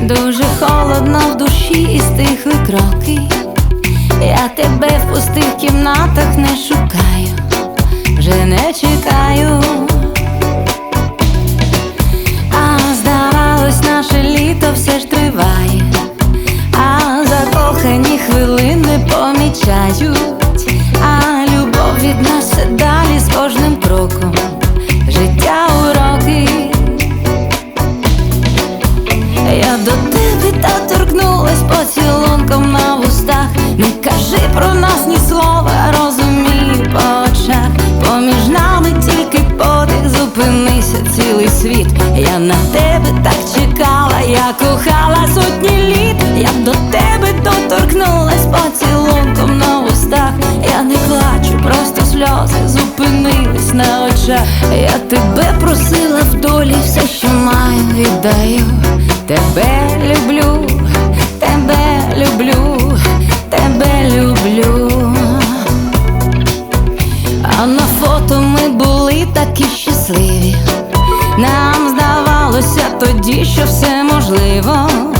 Дуже холодно в душі і стихли кроки. Я тебе в пустих кімнатах не шукаю, вже не чекаю. А здавалось, наше літо все ж триває, а закохані хвилини помічають, а любов від нас все далі з кожним кроком. Життя уроки. Я до тебе та торкнулась поцілунком на вустах. Не кажи про нас ні слова, розумію по очах. Поміж нами тільки подих, зупинися цілий світ. Я на тебе так чекала, я кохала сотні літ. Я до тебе доторкнулась поцілунком на вустах. Я не плачу, просто сльози зупинились на очах. Я тебе просила в долі, все, що маю, віддаю. Тебе люблю, тебе люблю, тебе люблю. А на фото ми були такі щасливі. Нам здавалося тоді, що все можливо.